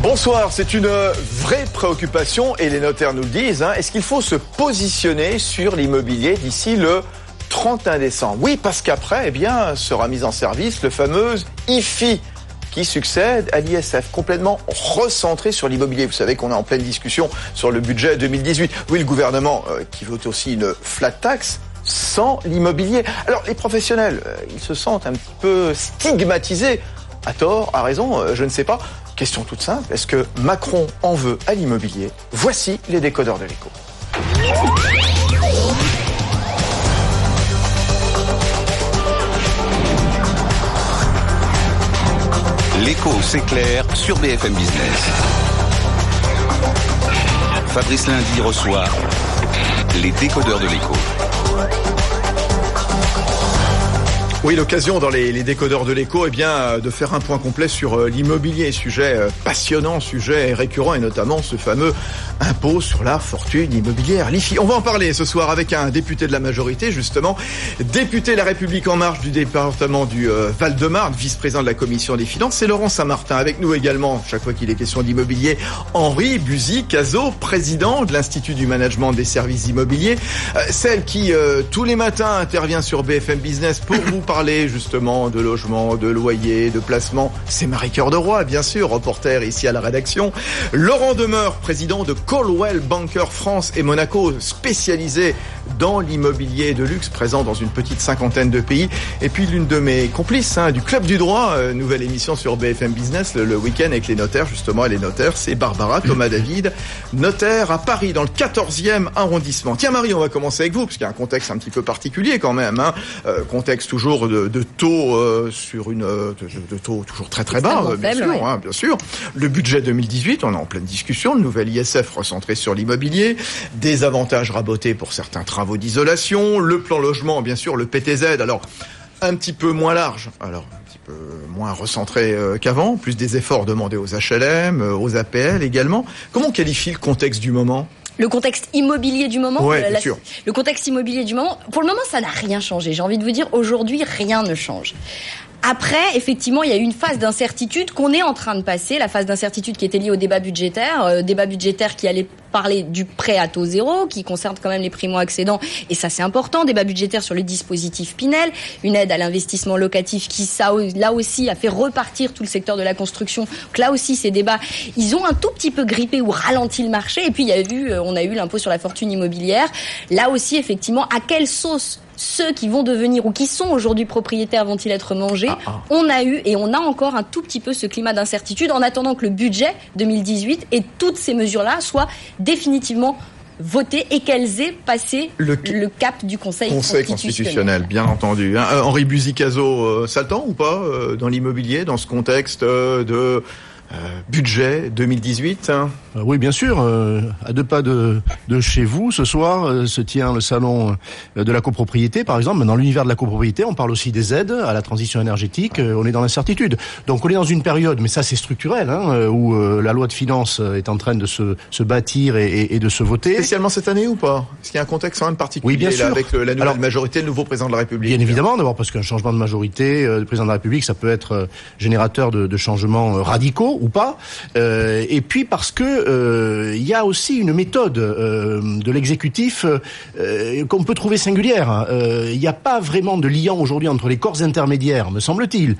Bonsoir, c'est une vraie préoccupation et les notaires nous le disent. Est-ce qu'il faut se positionner sur l'immobilier d'ici le 31 décembre ? Oui, parce qu'après, sera mis en service le fameux IFI qui succède à l'ISF, complètement recentré sur l'immobilier. Vous savez qu'on est en pleine discussion sur le budget 2018. Oui, le gouvernement qui veut aussi une flat tax sans l'immobilier. Alors, les professionnels, ils se sentent un petit peu stigmatisés. À tort, à raison, je ne sais pas. Question toute simple, est-ce que Macron en veut à l'immobilier ? Voici les décodeurs de l'Écho. L'Écho s'éclaire sur BFM Business. Fabrice Lundi reçoit les décodeurs de l'Écho. Oui, l'occasion dans les décodeurs de l'Écho, de faire un point complet sur l'immobilier, sujet passionnant, sujet récurrent et notamment ce fameux impôt sur la fortune immobilière, l'IFI. On va en parler ce soir avec un député de la majorité, justement, député La République En Marche du département du Val-de-Marne, vice-président de la commission des finances, c'est Laurent Saint-Martin. Avec nous également, chaque fois qu'il est question d'immobilier, Henri Buzy-Cazot, président de l'Institut du management des services immobiliers, celle qui tous les matins intervient sur BFM Business pour vous parler justement de logement, de loyer, de placement. C'est Marie-Cœur de Roy, bien sûr, reporter ici à la rédaction. Laurent Demeure, président de Coldwell Banker France et Monaco, spécialisé dans l'immobilier de luxe, présent dans une petite cinquantaine de pays. Et puis l'une de mes complices du Club du Droit, nouvelle émission sur BFM Business le week-end avec les notaires, justement, et les notaires, c'est Barbara Thomas-David, notaire à Paris, dans le 14e arrondissement. Tiens Marie, on va commencer avec vous, parce qu'il y a un contexte un petit peu particulier quand même, contexte toujours de taux sur de taux toujours très très bas, bien sûr, bien sûr. Le budget 2018, on est en pleine discussion, le nouvel ISF recentré sur l'immobilier, des avantages rabotés pour certains travaux d'isolation, le plan logement, bien sûr, le PTZ, alors un petit peu moins large, alors un petit peu moins recentré qu'avant, plus des efforts demandés aux HLM, aux APL également. Comment on qualifie le contexte du moment ? Le contexte immobilier du moment, ouais, bien sûr. Le contexte immobilier du moment, pour le moment, ça n'a rien changé. J'ai envie de vous dire, aujourd'hui, rien ne change. Après, effectivement, il y a eu une phase d'incertitude qu'on est en train de passer, la phase d'incertitude qui était liée au débat budgétaire qui allait parler du prêt à taux zéro, qui concerne quand même les primo-accédants, et ça c'est important, débat budgétaire sur le dispositif Pinel, une aide à l'investissement locatif qui, là aussi, a fait repartir tout le secteur de la construction. Donc là aussi, ces débats, ils ont un tout petit peu grippé ou ralenti le marché, et puis on a eu l'impôt sur la fortune immobilière. Là aussi, effectivement, à quelle sauce ceux qui vont devenir ou qui sont aujourd'hui propriétaires vont-ils être mangés ? On a encore un tout petit peu ce climat d'incertitude en attendant que le budget 2018 et toutes ces mesures-là soient définitivement votées et qu'elles aient passé le cap du Conseil constitutionnel. Bien entendu. Henri Buzy-Cazot, ça le tend ou pas dans l'immobilier, dans ce contexte de budget 2018 Oui, bien sûr. À 2 pas de chez vous, ce soir, se tient le salon de la copropriété, par exemple. Dans l'univers de la copropriété, on parle aussi des aides à la transition énergétique. On est dans l'incertitude. Donc, on est dans une période, mais ça, c'est structurel, où la loi de finances est en train de se bâtir et de se voter. Spécialement cette année ou pas ? Est-ce qu'il y a un contexte quand même particulier, oui, bien sûr. Là, avec la nouvelle majorité, le nouveau président de la République ? Bien évidemment, d'abord parce qu'un changement de majorité, le président de la République, ça peut être générateur de changements radicaux ou pas. Et puis parce que il y a aussi une méthode de l'exécutif qu'on peut trouver singulière. Il n'y a pas vraiment de lien aujourd'hui entre les corps intermédiaires, me semble-t-il,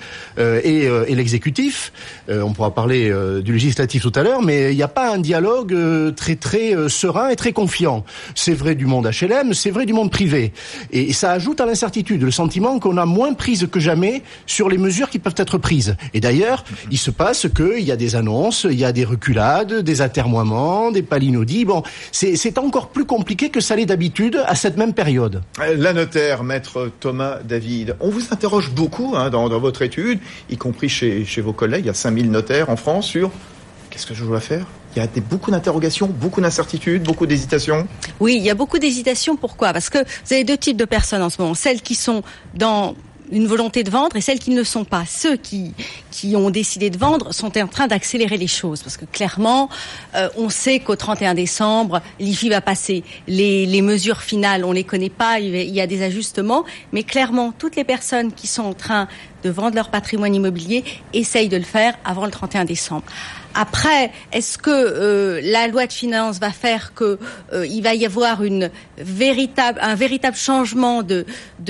et l'exécutif. On pourra parler du législatif tout à l'heure, mais il n'y a pas un dialogue très très serein et très confiant. C'est vrai du monde HLM, c'est vrai du monde privé. Et ça ajoute à l'incertitude, le sentiment qu'on a moins prise que jamais sur les mesures qui peuvent être prises. Et d'ailleurs, il se passe qu'il y a des annonces, il y a des reculades, des atermoiements, des palinaudis. Bon, c'est encore plus compliqué que ça l'est d'habitude à cette même période. La notaire, maître Thomas David, on vous interroge beaucoup dans votre étude, y compris chez vos collègues, il y a 5000 notaires en France sur qu'est-ce que je dois faire ? Il y a beaucoup d'interrogations, beaucoup d'incertitudes, beaucoup d'hésitations. Oui, il y a beaucoup d'hésitations. Pourquoi ? Parce que vous avez 2 types de personnes en ce moment. Celles qui sont dans une volonté de vendre et celles qui ne le sont pas. Ceux qui ont décidé de vendre sont en train d'accélérer les choses parce que clairement, on sait qu'au 31 décembre, l'IFI va passer. Les mesures finales, on les connaît pas, il y a des ajustements, mais clairement, toutes les personnes qui sont en train de vendre leur patrimoine immobilier essayent de le faire avant le 31 décembre. Après, est-ce que la loi de finances va faire que il va y avoir un véritable changement de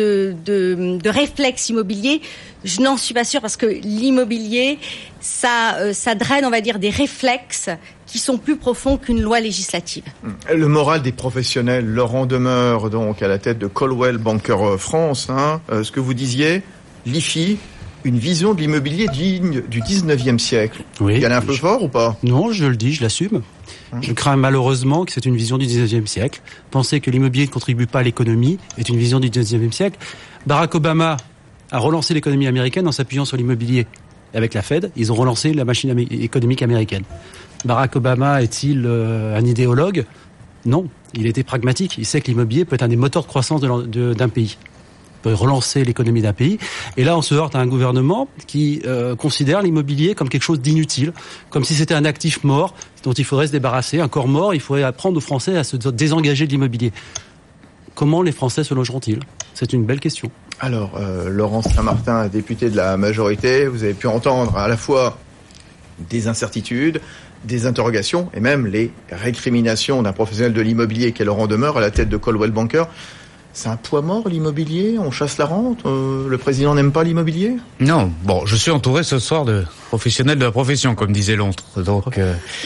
réflexe immobilier? Je n'en suis pas sûre, parce que l'immobilier, ça draine, on va dire, des réflexes qui sont plus profonds qu'une loi législative. Le moral des professionnels, Laurent Demeure, donc à la tête de Coldwell Banker France, ce que vous disiez, l'IFI, une vision de l'immobilier digne du 19e siècle. Oui. Il y en a un peu fort ou pas? Non, je le dis, je l'assume. Je crains malheureusement que c'est une vision du 19e siècle. Penser que l'immobilier ne contribue pas à l'économie est une vision du 19e siècle. Barack Obama a relancé l'économie américaine en s'appuyant sur l'immobilier. Avec la Fed, ils ont relancé la machine économique américaine. Barack Obama est-il un idéologue? Non, il était pragmatique. Il sait que l'immobilier peut être un des moteurs de croissance d'un pays. Peut relancer l'économie d'un pays. Et là, on se heurte à un gouvernement qui considère l'immobilier comme quelque chose d'inutile, comme si c'était un actif mort dont il faudrait se débarrasser, un corps mort. Il faudrait apprendre aux Français à se désengager de l'immobilier. Comment les Français se logeront-ils? C'est une belle question. Alors, Laurence Saint-Martin, député de la majorité, vous avez pu entendre à la fois des incertitudes, des interrogations et même les récriminations d'un professionnel de l'immobilier qui est Laurent Demeure à la tête de Coldwell Banker. C'est un poids mort, l'immobilier? On chasse la rente? Le président n'aime pas l'immobilier? Non. Bon, je suis entouré ce soir de professionnels de la profession, comme disait l'autre. Donc,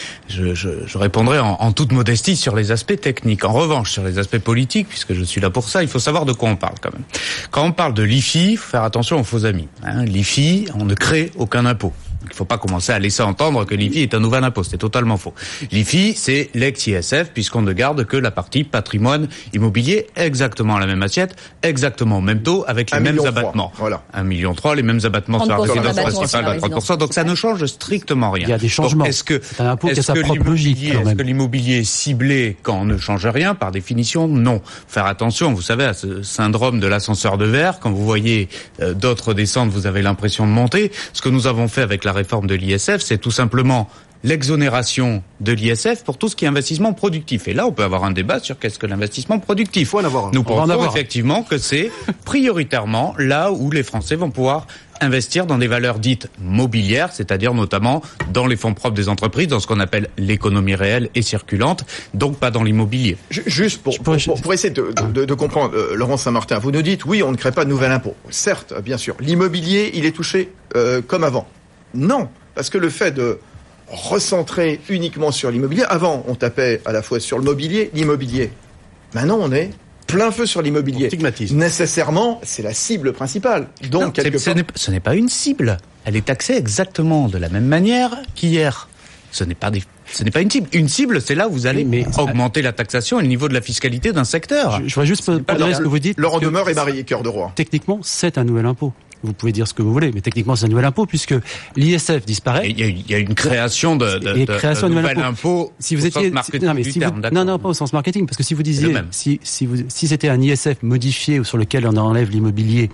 je répondrai en toute modestie sur les aspects techniques. En revanche, sur les aspects politiques, puisque je suis là pour ça, il faut savoir de quoi on parle quand même. Quand on parle de l'IFI, il faut faire attention aux faux amis. L'IFI, on ne crée aucun impôt. Il ne faut pas commencer à laisser entendre que l'IFI est un nouvel impôt. C'est totalement faux. L'IFI, c'est l'ex-ISF, puisqu'on ne garde que la partie patrimoine immobilier, exactement à la même assiette, exactement au même taux, avec les mêmes abattements. Voilà. 1,3 million, les mêmes abattements sur la résidence principale à 30%. Donc ça ne change strictement rien. Il y a des changements. Donc, c'est un impôt qui a sa propre logique. Est-ce que l'immobilier est ciblé quand on ne change rien? Par définition, non. Faire attention, vous savez, à ce syndrome de l'ascenseur de verre. Quand vous voyez d'autres descendre, vous avez l'impression de monter. Ce que nous avons fait avec la réforme de l'ISF, c'est tout simplement l'exonération de l'ISF pour tout ce qui est investissement productif. Et là, on peut avoir un débat sur qu'est-ce que l'investissement productif. Il faut en avoir un. Nous pensons effectivement que c'est prioritairement là où les Français vont pouvoir investir dans des valeurs dites mobilières, c'est-à-dire notamment dans les fonds propres des entreprises, dans ce qu'on appelle l'économie réelle et circulante, donc pas dans l'immobilier. Juste pour essayer de comprendre, Laurent Saint-Martin, vous nous dites, oui, on ne crée pas de nouvel impôt. Certes, bien sûr, l'immobilier, il est touché comme avant. Non, parce que le fait de recentrer uniquement sur l'immobilier, avant, on tapait à la fois sur le mobilier, l'immobilier. Maintenant, on est plein feu sur l'immobilier. Nécessairement, c'est la cible principale. Donc, ce n'est pas une cible. Elle est taxée exactement de la même manière qu'hier. Ce n'est pas une cible. Une cible, c'est là où vous allez augmenter la taxation et le niveau de la fiscalité d'un secteur. Je voudrais juste pondérer ce que vous dites. Laurent Demeure et Marie Cœur de Roi. Techniquement, c'est un nouvel impôt. Vous pouvez dire ce que vous voulez, mais techniquement, c'est un nouvel impôt puisque l'ISF disparaît. Il y a une création de nouvel impôt. Si vous étiez, non, pas au sens marketing, parce que si vous disiez, si c'était un ISF modifié sur lequel on enlève l'immobilier,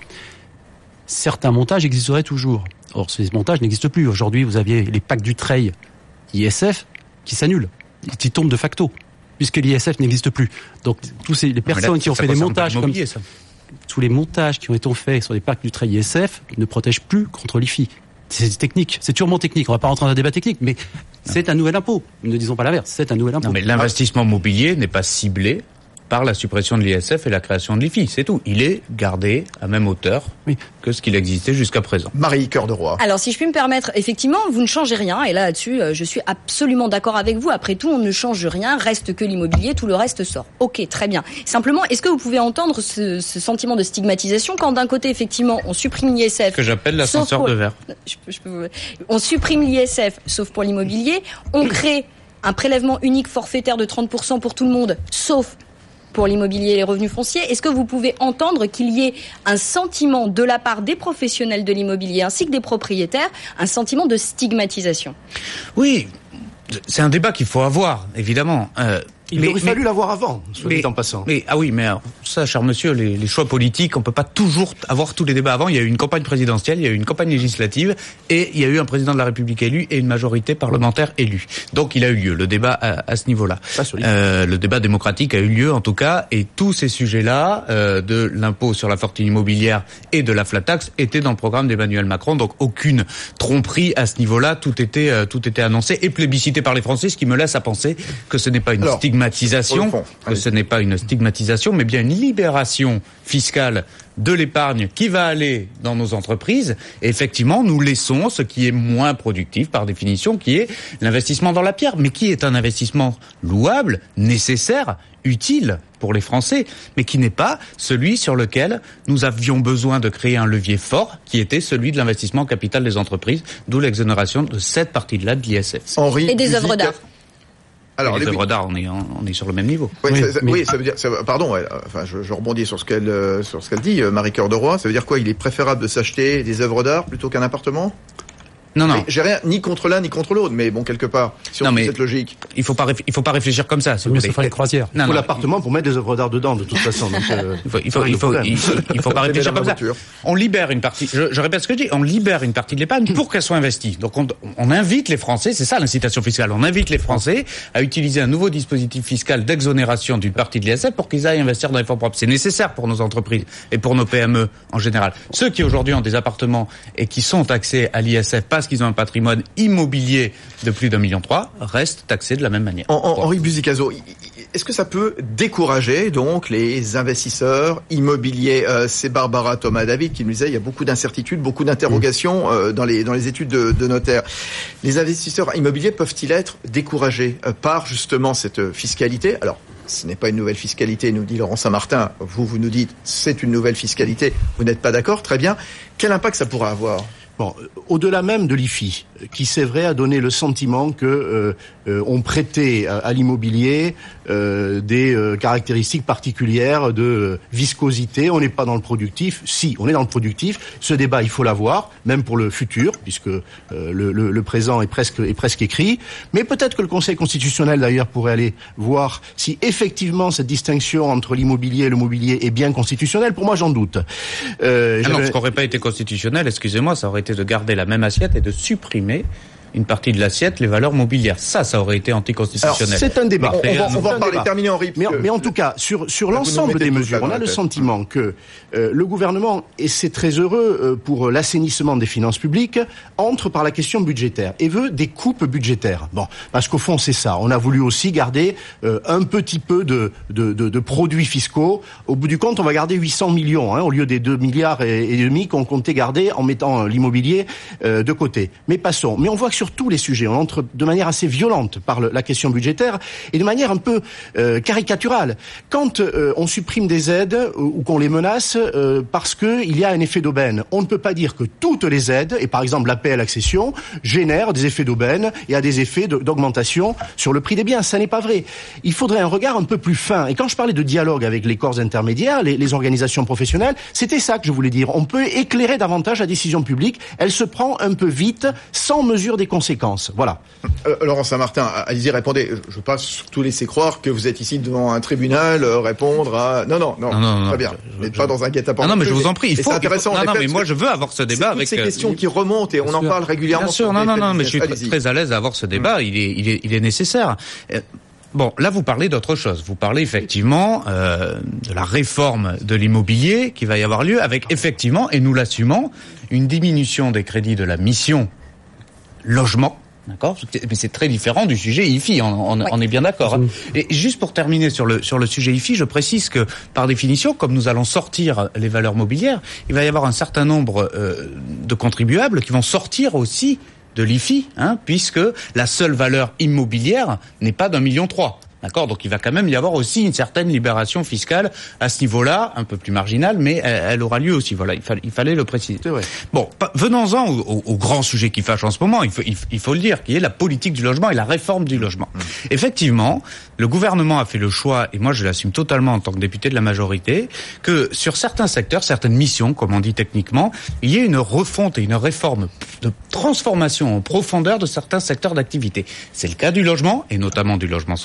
certains montages existeraient toujours. Or, ces montages n'existent plus. Aujourd'hui, vous aviez les packs du Treil ISF qui s'annulent, qui tombent de facto, puisque l'ISF n'existe plus. Donc, les personnes qui ont fait des montages comme ça. Tous les montages qui ont été faits sur les packs du Treil ISF ne protègent plus contre l'IFI. C'est technique, c'est purement technique. On ne va pas rentrer dans un débat technique, mais c'est un nouvel impôt. Ne disons pas l'inverse, c'est un nouvel impôt. Non, mais l'investissement mobilier n'est pas ciblé par la suppression de l'ISF et la création de l'IFI, c'est tout. Il est gardé à même hauteur que ce qu'il existait jusqu'à présent. Marie Cœur de Roi. Alors, si je puis me permettre, effectivement, vous ne changez rien, et là-dessus, je suis absolument d'accord avec vous. Après tout, on ne change rien, reste que l'immobilier, tout le reste sort. Ok, très bien. Simplement, est-ce que vous pouvez entendre ce sentiment de stigmatisation quand d'un côté, effectivement, on supprime l'ISF... Ce que j'appelle l'ascenseur de verre. On supprime l'ISF, sauf pour l'immobilier. On crée un prélèvement unique forfaitaire de 30% pour tout le monde, sauf pour l'immobilier et les revenus fonciers. Est-ce que vous pouvez entendre qu'il y ait un sentiment de la part des professionnels de l'immobilier ainsi que des propriétaires, un sentiment de stigmatisation? Oui, c'est un débat qu'il faut avoir, évidemment. Il aurait fallu l'avoir avant, soit dit en passant. Mais alors, ça, cher monsieur, les choix politiques, on peut pas toujours avoir tous les débats avant. Il y a eu une campagne présidentielle, il y a eu une campagne législative, et il y a eu un président de la République élu et une majorité parlementaire élue. Donc il a eu lieu, le débat à ce niveau-là. Le débat démocratique a eu lieu, en tout cas, et tous ces sujets-là, de l'impôt sur la fortune immobilière et de la flat tax, étaient dans le programme d'Emmanuel Macron. Donc aucune tromperie à ce niveau-là, tout était annoncé et plébiscité par les Français, ce qui me laisse à penser que ce n'est pas une stigmatisation, mais bien une libération fiscale de l'épargne qui va aller dans nos entreprises. Et effectivement, nous laissons ce qui est moins productif par définition, qui est l'investissement dans la pierre, mais qui est un investissement louable, nécessaire, utile pour les Français, mais qui n'est pas celui sur lequel nous avions besoin de créer un levier fort, qui était celui de l'investissement en capital des entreprises, d'où l'exonération de cette partie-là de l'ISF. Et des œuvres d'art. Alors, les œuvres d'art, on est sur le même niveau. Oui, ça veut dire, pardon, je rebondis sur ce qu'elle dit, Marie-Cœur de Roy. Ça veut dire quoi? Il est préférable de s'acheter des œuvres d'art plutôt qu'un appartement? Non. Mais j'ai rien ni contre l'un ni contre l'autre, mais bon, quelque part, si on suit cette logique. Il faut pas réfléchir comme ça. Mais ça ferait une croisière. Pour l'appartement, pour mettre des œuvres d'art dedans, de toute façon. Donc, il faut pas réfléchir comme ça. On libère une partie. Je répète ce que je dis. On libère une partie de l'épargne pour qu'elle soit investie. Donc on invite les Français. C'est ça l'incitation fiscale. On invite les Français à utiliser un nouveau dispositif fiscal d'exonération d'une partie de l'ISF pour qu'ils aillent investir dans les fonds propres. C'est nécessaire pour nos entreprises et pour nos PME en général. Ceux qui aujourd'hui ont des appartements et qui sont taxés à l'ISF parce qu'ils ont un patrimoine immobilier de plus d'1,3 million restent taxés de la même manière. Henri Buzicazo, est-ce que ça peut décourager donc les investisseurs immobiliers? C'est Barbara Thomas-David qui nous disait il y a beaucoup d'incertitudes, beaucoup d'interrogations dans les études de notaires. Les investisseurs immobiliers peuvent-ils être découragés par justement cette fiscalité? Alors, ce n'est pas une nouvelle fiscalité, nous dit Laurent Saint-Martin. Vous nous dites c'est une nouvelle fiscalité. Vous n'êtes pas d'accord? Très bien. Quel impact ça pourra avoir? Bon, au-delà même de l'IFI, qui c'est vrai a donné le sentiment que on prêtait à l'immobilier des caractéristiques particulières de viscosité. On n'est pas dans le productif. Si, on est dans le productif. Ce débat, il faut l'avoir, même pour le futur, puisque le présent est presque écrit. Mais peut-être que le Conseil constitutionnel, d'ailleurs, pourrait aller voir si effectivement cette distinction entre l'immobilier et le mobilier est bien constitutionnelle. Pour moi, j'en doute. Non, ce qui n'aurait pas été constitutionnel, excusez-moi, ça aurait été de garder la même assiette et de supprimer une partie de l'assiette, les valeurs mobilières. Ça aurait été anticonstitutionnel. Alors, c'est un débat. On va en parler, terminer Henri. Mais en tout cas, sur l'ensemble des mesures, on a le sentiment que le gouvernement, et c'est très heureux pour l'assainissement des finances publiques, entre par la question budgétaire et veut des coupes budgétaires. Bon, parce qu'au fond, c'est ça. On a voulu aussi garder un petit peu de produits fiscaux. Au bout du compte, on va garder 800 millions, au lieu des 2 milliards et demi qu'on comptait garder en mettant l'immobilier de côté. Mais passons. Mais on voit que sur tous les sujets, on entre de manière assez violente par la question budgétaire et de manière un peu caricaturale. Quand on supprime des aides ou qu'on les menace parce qu'il y a un effet d'aubaine, on ne peut pas dire que toutes les aides, et par exemple l'APL accession, génèrent des effets d'aubaine et a des effets d'augmentation sur le prix des biens. Ça n'est pas vrai. Il faudrait un regard un peu plus fin. Et quand je parlais de dialogue avec les corps intermédiaires, les organisations professionnelles, c'était ça que je voulais dire. On peut éclairer davantage la décision publique. Elle se prend un peu vite, sans mesure des conséquences. Voilà. Laurent Saint-Martin, allez-y, répondez. Je ne veux pas surtout laisser croire que vous êtes ici devant un tribunal, répondre à... Non, très bien. Vous n'êtes pas dans un guet-apens. Non, mais je vous en prie. C'est intéressant. Mais moi, je veux avoir ce débat avec... C'est toutes ces questions qui remontent et on en parle régulièrement. Bien sûr, mais je suis très à l'aise à avoir ce débat. Il est nécessaire. Bon, là, vous parlez d'autre chose. Vous parlez effectivement de la réforme de l'immobilier qui va y avoir lieu avec effectivement, et nous l'assumons, une diminution des crédits de la mission logement. D'accord, mais c'est très différent du sujet IFI, on est bien d'accord. Hein. Et juste pour terminer sur le sujet IFI, je précise que par définition, comme nous allons sortir les valeurs mobilières, il va y avoir un certain nombre de contribuables qui vont sortir aussi de l'IFI, puisque la seule valeur immobilière n'est pas d'1,3 million. D'accord, donc il va quand même y avoir aussi une certaine libération fiscale à ce niveau-là, un peu plus marginale, mais elle aura lieu aussi. Voilà, il fallait le préciser. Bon, venons-en au grand sujet qui fâche en ce moment. Il faut le dire, qui est la politique du logement et la réforme du logement. Effectivement, le gouvernement a fait le choix, et moi je l'assume totalement en tant que député de la majorité, que sur certains secteurs, certaines missions, comme on dit techniquement, il y ait une refonte et une réforme de transformation en profondeur de certains secteurs d'activité. C'est le cas du logement, et notamment du logement social.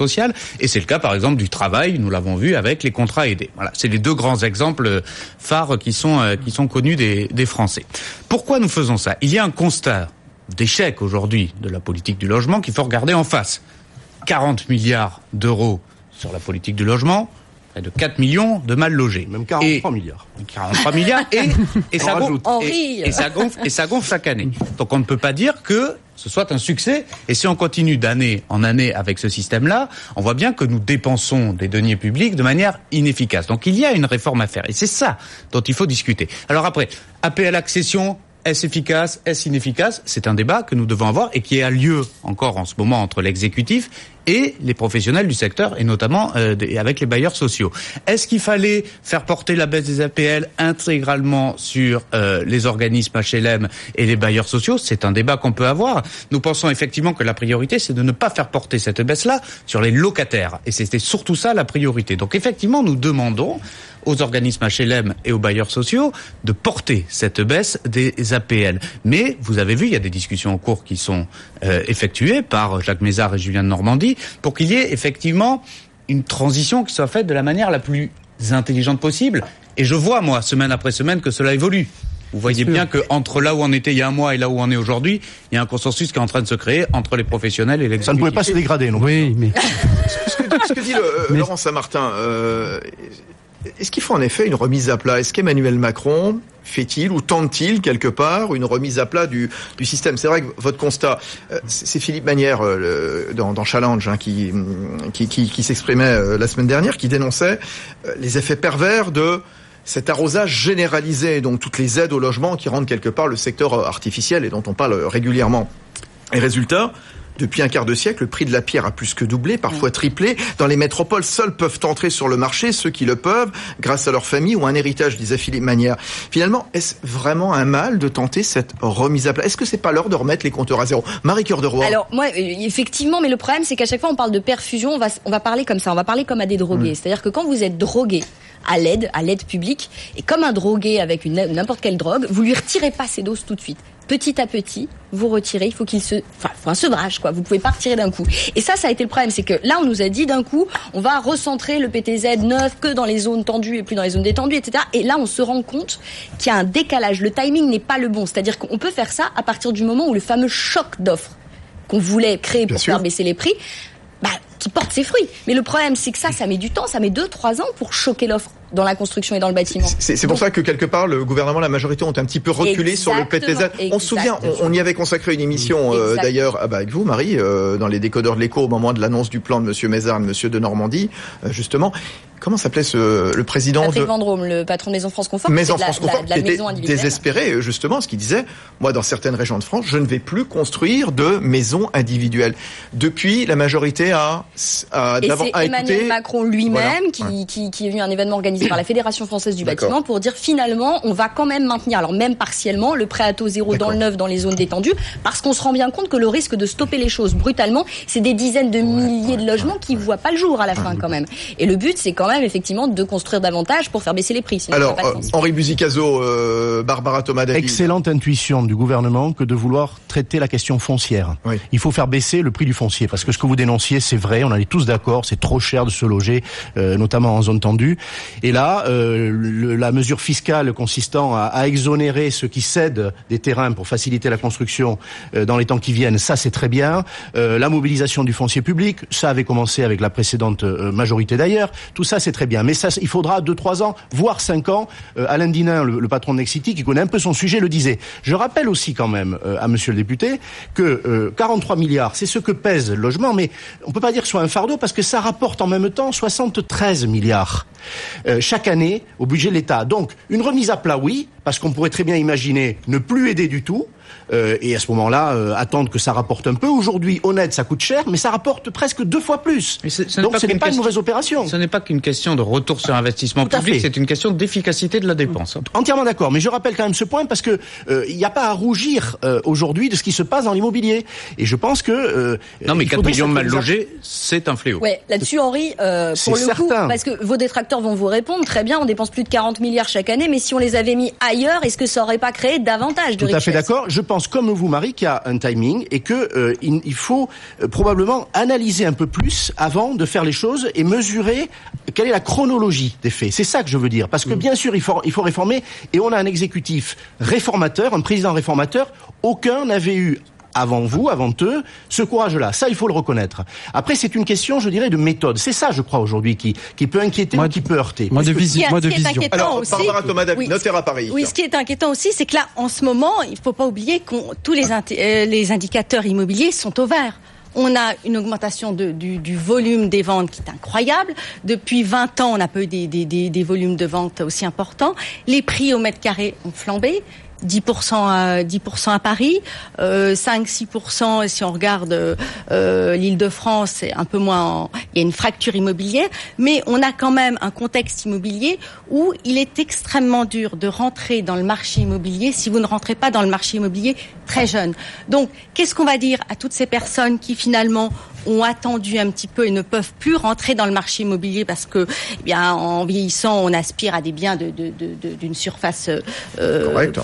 Et c'est le cas, par exemple, du travail. Nous l'avons vu avec les contrats aidés. Voilà, c'est les deux grands exemples phares qui sont connus des Français. Pourquoi nous faisons ça? Il y a un constat d'échec aujourd'hui de la politique du logement qu'il faut regarder en face. 40 milliards d'euros sur la politique du logement, près de 4 millions de mal logés. Même 43 milliards. 43 milliards et ça gonfle chaque année. Donc on ne peut pas dire que ce soit un succès. Et si on continue d'année en année avec ce système-là, on voit bien que nous dépensons des deniers publics de manière inefficace. Donc il y a une réforme à faire. Et c'est ça dont il faut discuter. Alors après, APL accession, est-ce efficace, est-ce inefficace? C'est un débat que nous devons avoir et qui a lieu encore en ce moment entre l'exécutif et les professionnels du secteur, et notamment avec les bailleurs sociaux. Est-ce qu'il fallait faire porter la baisse des APL intégralement sur les organismes HLM et les bailleurs sociaux? C'est un débat qu'on peut avoir. Nous pensons effectivement que la priorité, c'est de ne pas faire porter cette baisse-là sur les locataires. Et c'était surtout ça la priorité. Donc effectivement, nous demandons aux organismes HLM et aux bailleurs sociaux de porter cette baisse des APL. Mais vous avez vu, il y a des discussions en cours qui sont effectuées par Jacques Mézard et Julien de Normandie pour qu'il y ait effectivement une transition qui soit faite de la manière la plus intelligente possible. Et je vois, moi, semaine après semaine, que cela évolue. Vous voyez bien que entre là où on était il y a un mois et là où on est aujourd'hui, il y a un consensus qui est en train de se créer entre les professionnels et l'exécutif. Ça ne pouvait pas se dégrader, non? Oui, mais Ce que dit Laurent Saint-Martin, est-ce qu'il faut en effet une remise à plat? Est-ce qu'Emmanuel Macron fait-il ou tente-t-il quelque part une remise à plat du système? C'est vrai que votre constat, c'est Philippe Manière dans Challenge qui s'exprimait la semaine dernière, qui dénonçait les effets pervers de cet arrosage généralisé, donc toutes les aides au logement qui rendent quelque part le secteur artificiel et dont on parle régulièrement. Et résultat, depuis un quart de siècle, le prix de la pierre a plus que doublé, parfois triplé. Dans les métropoles, seuls peuvent entrer sur le marché ceux qui le peuvent, grâce à leur famille ou un héritage, disait Philippe Manière. Finalement, est-ce vraiment un mal de tenter cette remise à plat? Est-ce que c'est pas l'heure de remettre les compteurs à zéro? Marie-Cœur de Roy. Alors, moi, effectivement, mais le problème, c'est qu'à chaque fois, on parle de perfusion, on va parler comme ça, on va parler comme à des drogués. C'est-à-dire que quand vous êtes drogué à l'aide publique, et comme un drogué avec n'importe quelle drogue, vous lui retirez pas ses doses tout de suite. Petit à petit, vous retirez, il faut un sevrage, quoi. Vous pouvez pas retirer d'un coup. Et ça a été le problème, c'est que là, on nous a dit d'un coup, on va recentrer le PTZ neuf que dans les zones tendues et plus dans les zones détendues, etc. Et là, on se rend compte qu'il y a un décalage. Le timing n'est pas le bon. C'est-à-dire qu'on peut faire ça à partir du moment où le fameux choc d'offres qu'on voulait créer pour faire baisser les prix, qui porte ses fruits. Mais le problème, c'est que ça met du temps, ça met 2-3 ans pour choquer l'offre dans la construction et dans le bâtiment. C'est pour ça que quelque part, le gouvernement, la majorité ont un petit peu reculé sur le PTZ. On se souvient, on y avait consacré une émission d'ailleurs avec vous, Marie, dans les décodeurs de l'écho au moment de l'annonce du plan de Monsieur Mézard, de Monsieur de Normandie, justement. Comment s'appelait le président Patrick Vendôme, le patron de Maison France Confort, Maison France Confort, de la maison individuelle. Désespéré, justement, ce qu'il disait, moi, dans certaines régions de France, je ne vais plus construire de maisons individuelles. Depuis, la majorité a c'est Emmanuel Macron lui-même qui est venu à un événement organisé par la Fédération Française du Bâtiment pour dire finalement, on va quand même maintenir, alors même partiellement, le prêt à taux zéro dans le neuf, dans les zones détendues, parce qu'on se rend bien compte que le risque de stopper les choses brutalement, c'est des dizaines de milliers de logements qui voient pas le jour à la fin, quand même. Et le but, c'est quand même, effectivement, de construire davantage pour faire baisser les prix. Alors, Henri Buzicazo, Barbara Thomas-David. Excellente intuition du gouvernement que de vouloir traiter la question foncière. Oui. Il faut faire baisser le prix du foncier, parce que ce que vous dénonciez, c'est vrai, on est tous d'accord, c'est trop cher de se loger, notamment en zone tendue. Et là, la mesure fiscale consistant à exonérer ceux qui cèdent des terrains pour faciliter la construction dans les temps qui viennent, ça c'est très bien. La mobilisation du foncier public, ça avait commencé avec la précédente majorité d'ailleurs. Tout ça c'est très bien, mais ça il faudra 2-3 ans, voire 5 ans. Alain Dinin, le patron de Nexity, qui connaît un peu son sujet, le disait. Je rappelle aussi quand même à monsieur le député que 43 milliards, c'est ce que pèse le logement, mais on peut pas dire que ce soit un fardeau parce que ça rapporte en même temps 73 milliards chaque année au budget de l'État. Donc une remise à plat, oui, parce qu'on pourrait très bien imaginer ne plus aider du tout. Et à ce moment-là, attendre que ça rapporte un peu. Aujourd'hui, on aide, ça coûte cher, mais ça rapporte presque 2 fois plus. Donc ce n'est pas une mauvaise opération. Ce n'est pas qu'une question de retour sur investissement public, c'est une question d'efficacité de la dépense. Entièrement d'accord, mais je rappelle quand même ce point parce que il n'y a pas à rougir aujourd'hui de ce qui se passe dans l'immobilier. Et je pense que non, mais 4 millions de mal logés, c'est un fléau. Ouais, là-dessus, Henri, pour le coup, parce que vos détracteurs vont vous répondre, très bien, on dépense plus de 40 milliards chaque année, mais si on les avait mis ailleurs, est-ce que ça aurait pas créé davantage de richesse ? Tout à fait d'accord. je pense comme vous, Marie, qu'il y a un timing et que il faut probablement analyser un peu plus avant de faire les choses et mesurer quelle est la chronologie des faits. C'est ça que je veux dire. Parce que bien sûr, il faut réformer et on a un exécutif réformateur, un président réformateur. Aucun n'avait eu avant vous, avant eux, ce courage-là. Ça, il faut le reconnaître. Après, c'est une question, je dirais, de méthode. C'est ça, je crois, aujourd'hui, qui peut inquiéter ou qui peut heurter. Moi, de vision. Alors, Barbara Thomas-David, notaire à Paris. Oui, ce qui est inquiétant aussi, c'est que là, en ce moment, il ne faut pas oublier que tous les indicateurs immobiliers sont au vert. On a une augmentation du volume des ventes qui est incroyable. Depuis 20 ans, on n'a pas eu des volumes de ventes aussi importants. Les prix au mètre carré ont flambé. 10% à Paris, 5-6% si on regarde l'Île-de-France, c'est un peu moins, il y a une fracture immobilière, mais on a quand même un contexte immobilier où il est extrêmement dur de rentrer dans le marché immobilier si vous ne rentrez pas dans le marché immobilier très jeune. Donc, qu'est-ce qu'on va dire à toutes ces personnes qui finalement ont attendu un petit peu et ne peuvent plus rentrer dans le marché immobilier parce que, eh bien, en vieillissant, on aspire à des biens d'une surface correcte.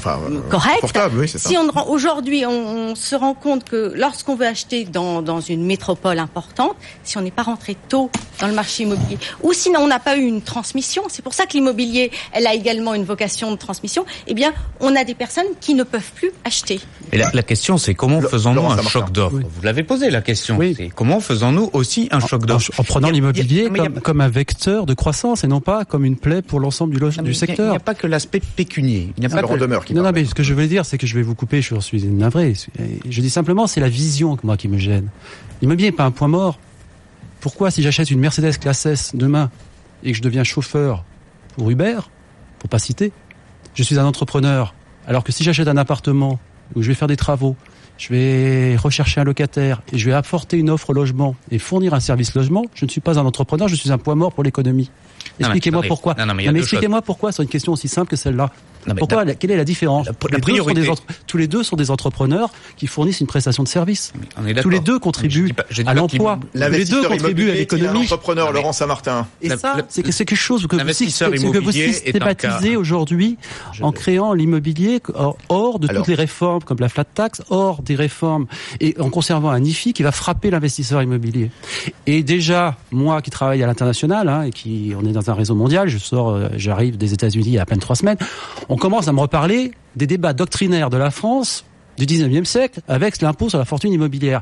Oui, c'est ça. Si aujourd'hui, on se rend compte que lorsqu'on veut acheter dans une métropole importante, si on n'est pas rentré tôt dans le marché immobilier, ou sinon on n'a pas eu une transmission, c'est pour ça que l'immobilier, elle a également une vocation de transmission, eh bien, on a des personnes qui ne peuvent plus acheter. Et la question, c'est comment faisons-nous un choc d'offre ? Vous l'avez posé, la question. Oui. C'est comment faisons-nous aussi un choc d'offre ? En prenant l'immobilier comme un vecteur de croissance et non pas comme une plaie pour l'ensemble du secteur. Il n'y a pas que l'aspect pécunier. Il n'y a pas que... demeure qui Non, mais ce que je veux dire, c'est que je vais vous couper, je suis navré. Je dis simplement, c'est la vision moi qui me gêne. L'immobilier n'est pas un point mort. Pourquoi, si j'achète une Mercedes classe S demain et que je deviens chauffeur pour Uber, pour pas citer, je suis un entrepreneur. Alors que si j'achète un appartement où je vais faire des travaux, je vais rechercher un locataire et je vais apporter une offre logement et fournir un service logement, je ne suis pas un entrepreneur, je suis un point mort pour l'économie. Expliquez-moi pourquoi. Expliquez-moi pourquoi sur une question aussi simple que celle-là. Pourquoi quelle est la différence? Tous les deux sont des entrepreneurs qui fournissent une prestation de service. Tous les deux contribuent à l'emploi. Tous les deux contribuent à l'économie. Entrepreneur Laurent Saint-Martin. Et ça, c'est quelque chose que vous systématisez aujourd'hui en créant l'immobilier hors de toutes les réformes comme la flat tax, hors des réformes et en conservant un IFI qui va frapper l'investisseur immobilier. Et déjà, moi qui travaille à l'international et on est dans un réseau mondial, j'arrive des États-Unis il y a à peine 3 semaines. On commence à me reparler des débats doctrinaires de la France du 19e siècle avec l'impôt sur la fortune immobilière.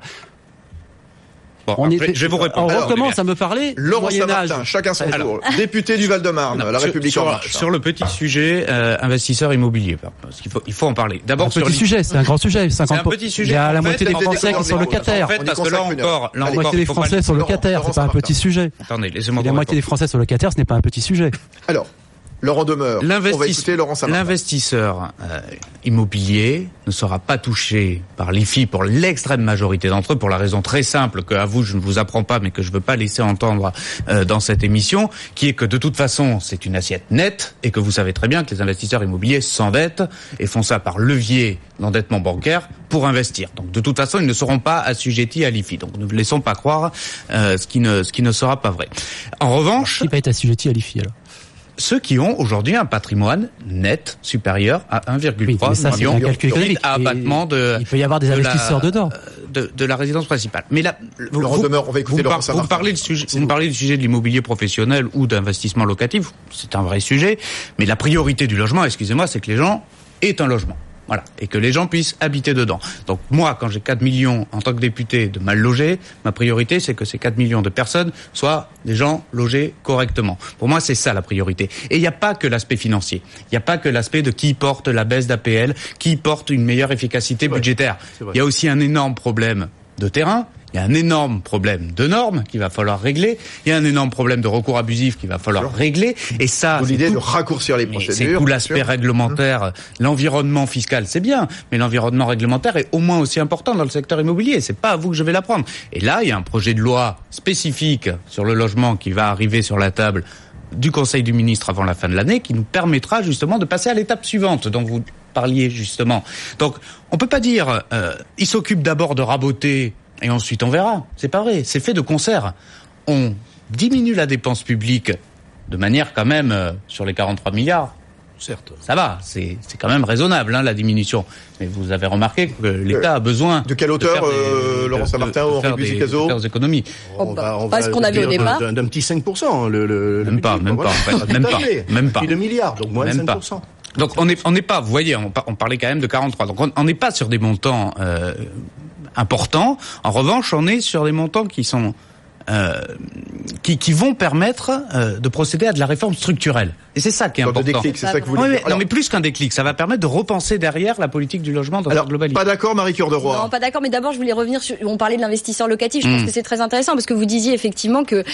Bon, je vais vous répondre. On recommence à me parler Laurent Moyen-Âge. Saint-Martin, chacun son tour. Député du Val-de-Marne, La République en marche. Sur le petit sujet investisseur immobilier, parce qu'il faut en parler. D'abord c'est un grand sujet. C'est un petit sujet. Il y a la moitié des Français qui sont locataires. En fait, parce que là encore, la moitié des Français sont locataires, c'est pas un petit sujet. Attendez, laissez-moi. La moitié des Français sont locataires, ce n'est pas un petit sujet. Alors. Laurent Demeure, on va écouter Laurent Saint-Martin. L'investisseur immobilier ne sera pas touché par l'IFI pour l'extrême majorité d'entre eux, pour la raison très simple que, à vous, je ne vous apprends pas, mais que je ne veux pas laisser entendre dans cette émission, qui est que de toute façon, c'est une assiette nette, et que vous savez très bien que les investisseurs immobiliers s'endettent et font ça par levier d'endettement bancaire pour investir. Donc de toute façon, ils ne seront pas assujettis à l'IFI. Donc ne laissons pas croire ce qui ne sera pas vrai. En revanche... Qui va être assujetti à l'IFI alors? Ceux qui ont aujourd'hui un patrimoine net supérieur à 1,3 million à abattement de... Il peut y avoir des investisseurs dedans. De la résidence principale. Mais là, Laurent Demeure, on va écouter Laurent Saint-Martin. Vous me parlez du sujet de l'immobilier professionnel ou d'investissement locatif, c'est un vrai sujet, mais la priorité du logement, excusez-moi, c'est que les gens aient un logement. Voilà. Et que les gens puissent habiter dedans. Donc, moi, quand j'ai 4 millions en tant que député de mal logés, ma priorité, c'est que ces 4 millions de personnes soient des gens logés correctement. Pour moi, c'est ça la priorité. Et il n'y a pas que l'aspect financier. Il n'y a pas que l'aspect de qui porte la baisse d'APL, qui porte une meilleure efficacité budgétaire. Il y a aussi un énorme problème de terrain. Il y a un énorme problème de normes qu'il va falloir régler. Il y a un énorme problème de recours abusif qu'il va falloir régler. Et ça, c'est l'idée de raccourcir les procédures. C'est tout l'aspect réglementaire. L'environnement fiscal, c'est bien, mais l'environnement réglementaire est au moins aussi important dans le secteur immobilier. C'est pas à vous que je vais l'apprendre. Et là, il y a un projet de loi spécifique sur le logement qui va arriver sur la table du Conseil du ministre avant la fin de l'année, qui nous permettra justement de passer à l'étape suivante dont vous parliez justement. Donc, on peut pas dire, il s'occupe d'abord de raboter et ensuite on verra. C'est pas vrai. C'est fait de concert. On diminue la dépense publique de manière quand même, sur les 43 milliards, certes. Ça va, c'est quand même raisonnable, hein, la diminution. Mais vous avez remarqué que l'État a besoin... De quelle hauteur, Laurent Saint-Martin ou Henri Buzicazo ? De faire des économies. On va ce qu'on avait au départ. D'un petit 5%. Même pas. Puis 2 milliards, donc moins de 5%. Donc on n'est pas, vous voyez, on parlait quand même de 43. Donc on n'est pas sur des montants importants. En revanche, on est sur des montants qui sont qui vont permettre de procéder à de la réforme structurelle. Et c'est ça qui est important. De déclic, c'est ça que vous voulez dire. Non, mais plus qu'un déclic, ça va permettre de repenser derrière la politique du logement dans sa globalité. Pas d'accord, Marie Cœur de Roy. Non, pas d'accord, mais d'abord je voulais revenir sur, on parlait de l'investisseur locatif, je pense que c'est très intéressant parce que vous disiez effectivement que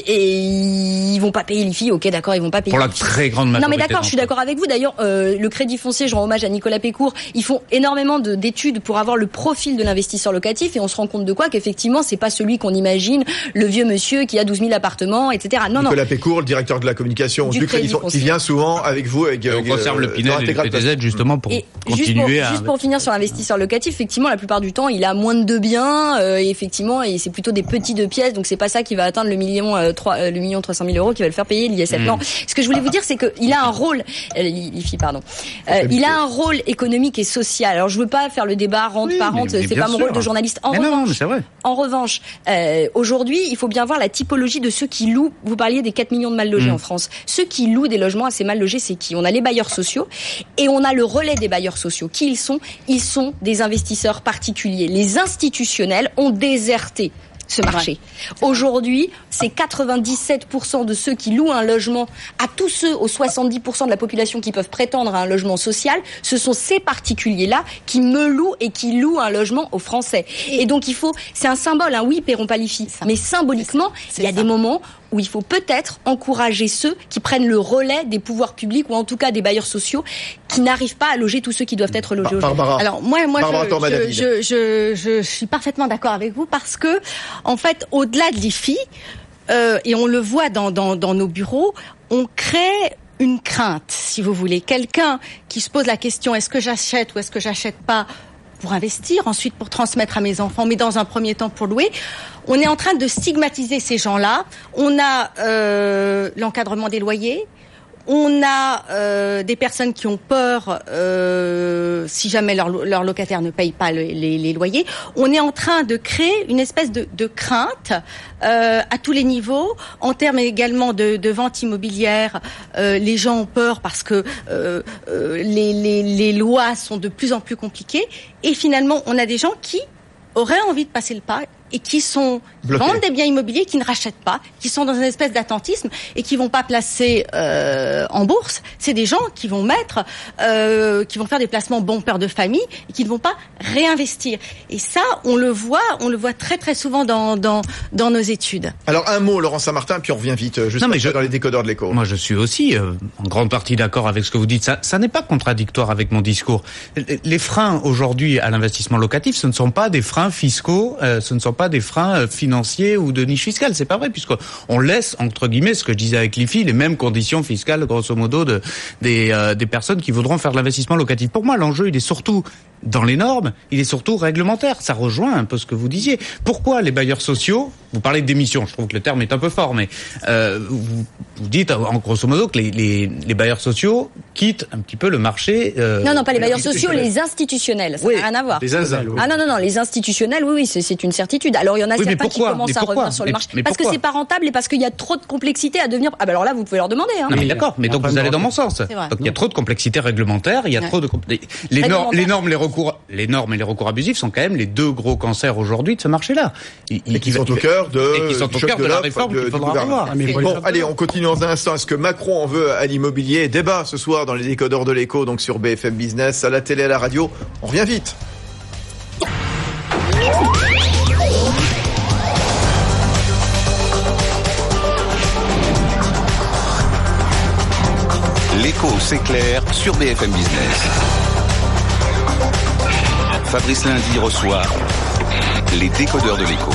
ils vont pas payer l'IFI, ok d'accord, ils vont pas payer pour la très grande majorité. Non mais d'accord, je suis d'accord avec vous. D'ailleurs, le Crédit Foncier, je rends hommage à Nicolas Pécourt, ils font énormément d'études pour avoir le profil de l'investisseur locatif et on se rend compte de quoi, qu'effectivement c'est pas celui qu'on imagine, le vieux monsieur qui a 12 000 appartements, etc. Non, Nicolas Pécourt, le directeur de la communication du Crédit Foncier, qui vient souvent avec vous, on conserve le Pinel et le PTZ justement pour continuer juste pour finir sur l'investisseur locatif, effectivement, la plupart du temps, il a moins de 2 biens, et effectivement, et c'est plutôt des petits 2 pièces, donc c'est pas ça qui va atteindre le million 300 000 euros qui va le faire payer l'ISF. Non. Ce que je voulais vous dire, c'est que il a un rôle, l'IFI, pardon. Il a un rôle économique et social. Alors, je veux pas faire le débat rente par rente, c'est pas mon rôle de journaliste. En revanche, aujourd'hui, il faut bien voir la typologie de ceux qui louent. Vous parliez des 4 millions de mal logés en France. Ceux qui louent des logements assez mal logés, c'est qui ? On a les bailleurs sociaux et on a le relais des bailleurs sociaux. Qui ils sont ? Ils sont des investisseurs particuliers. Les institutionnels ont déserté ce marché. Aujourd'hui, c'est 97% de ceux qui louent un logement à tous ceux, aux 70% de la population qui peuvent prétendre à un logement social. Ce sont ces particuliers-là qui me louent et qui louent un logement aux Français. Et donc, c'est un symbole, hein. Oui, ils paieront pas l'IFI. Mais symboliquement, il y a des moments où il faut peut-être encourager ceux qui prennent le relais des pouvoirs publics ou en tout cas des bailleurs sociaux qui n'arrivent pas à loger tous ceux qui doivent être logés aujourd'hui. Alors moi je suis parfaitement d'accord avec vous parce que en fait au-delà de l'IFI et on le voit dans nos bureaux, on crée une crainte, si vous voulez, quelqu'un qui se pose la question est-ce que j'achète ou est-ce que j'achète pas pour investir, ensuite pour transmettre à mes enfants, mais dans un premier temps pour louer. On est en train de stigmatiser ces gens-là. On a l'encadrement des loyers. On a des personnes qui ont peur si jamais leur locataire ne paye pas les loyers. On est en train de créer une espèce de crainte à tous les niveaux. En termes également de vente immobilière, les gens ont peur parce que les lois sont de plus en plus compliquées. Et finalement, on a des gens qui auraient envie de passer le pas et qui vendent des biens immobiliers, qui ne rachètent pas, qui sont dans une espèce d'attentisme et qui vont pas placer en bourse. C'est des gens qui vont qui vont faire des placements bon père de famille et qui ne vont pas réinvestir. Et ça, on le voit très très souvent dans nos études. Alors un mot, Laurent Saint-Martin, puis on revient vite, dans les décodeurs de l'écho. Moi, je suis aussi en grande partie d'accord avec ce que vous dites. Ça n'est pas contradictoire avec mon discours. Les freins aujourd'hui à l'investissement locatif, ce ne sont pas des freins fiscaux, ce ne sont pas des freins financiers ou de niche fiscale. C'est pas vrai, puisqu'on laisse, entre guillemets, ce que je disais avec l'IFI, les mêmes conditions fiscales, grosso modo, des personnes qui voudront faire de l'investissement locatif. Pour moi, l'enjeu, il est surtout dans les normes, il est surtout réglementaire. Ça rejoint un peu ce que vous disiez. Pourquoi les bailleurs sociaux, vous parlez de démission, je trouve que le terme est un peu fort, mais vous dites, en grosso modo, que les bailleurs sociaux quittent un petit peu le marché. Non, pas les bailleurs sociaux, les institutionnels. Ça n'a rien à voir. Les zinzins. Ah non, les institutionnels, oui, c'est une certitude. Alors il y en a certains qui commencent à revenir sur le marché parce que c'est pas rentable et parce qu'il y a trop de complexité à devenir. Ah ben alors là, vous pouvez leur demander. Hein. Non, mais d'accord, mais donc vous allez dans mon sens. Donc il y a trop de complexité réglementaire, il y a trop de les normes, les recours abusifs sont quand même les deux gros cancers aujourd'hui de ce marché-là. Et qui sont au cœur de la réforme qu'il faudra revoir. Bon, allez, on continue dans un instant. Est-ce que Macron en veut à l'immobilier ? Débat ce soir dans les décodeurs de l'écho, donc sur BFM Business, à la télé, à la radio. On revient vite. L'écho s'éclaire sur BFM Business. Fabrice Lundi reçoit les décodeurs de l'écho.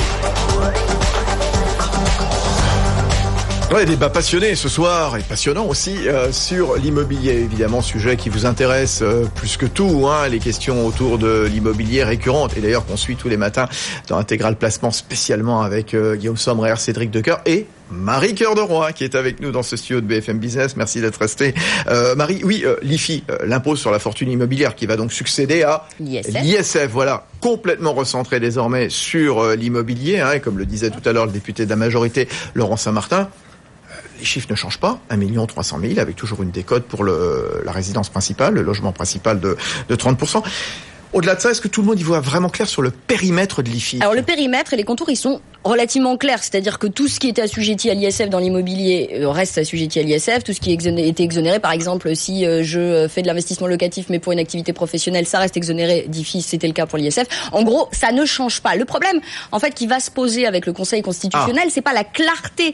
Ouais, débat passionné ce soir et passionnant aussi sur l'immobilier, évidemment, sujet qui vous intéresse plus que tout, hein, les questions autour de l'immobilier récurrentes et d'ailleurs qu'on suit tous les matins dans Intégral Placement spécialement avec Guillaume Sommerer, Cédric Decoeur et Marie Cœur de Roy qui est avec nous dans ce studio de BFM Business. Merci d'être restée. Marie, oui, l'IFI, l'impôt sur la fortune immobilière qui va donc succéder à l'ISF. Voilà, complètement recentré désormais sur l'immobilier. Et comme le disait tout à l'heure le député de la majorité, Laurent Saint-Martin, les chiffres ne changent pas. 1 300 000 avec toujours une décote pour la résidence principale, le logement principal de 30%. Au-delà de ça, est-ce que tout le monde y voit vraiment clair sur le périmètre de l'IFI ? Alors le périmètre et les contours, ils sont relativement clairs. C'est-à-dire que tout ce qui était assujetti à l'ISF dans l'immobilier reste assujetti à l'ISF. Tout ce qui était exonéré, par exemple, si je fais de l'investissement locatif mais pour une activité professionnelle, ça reste exonéré d'IFI, c'était le cas pour l'ISF. En gros, ça ne change pas. Le problème, en fait, qui va se poser avec le Conseil constitutionnel, c'est pas la clarté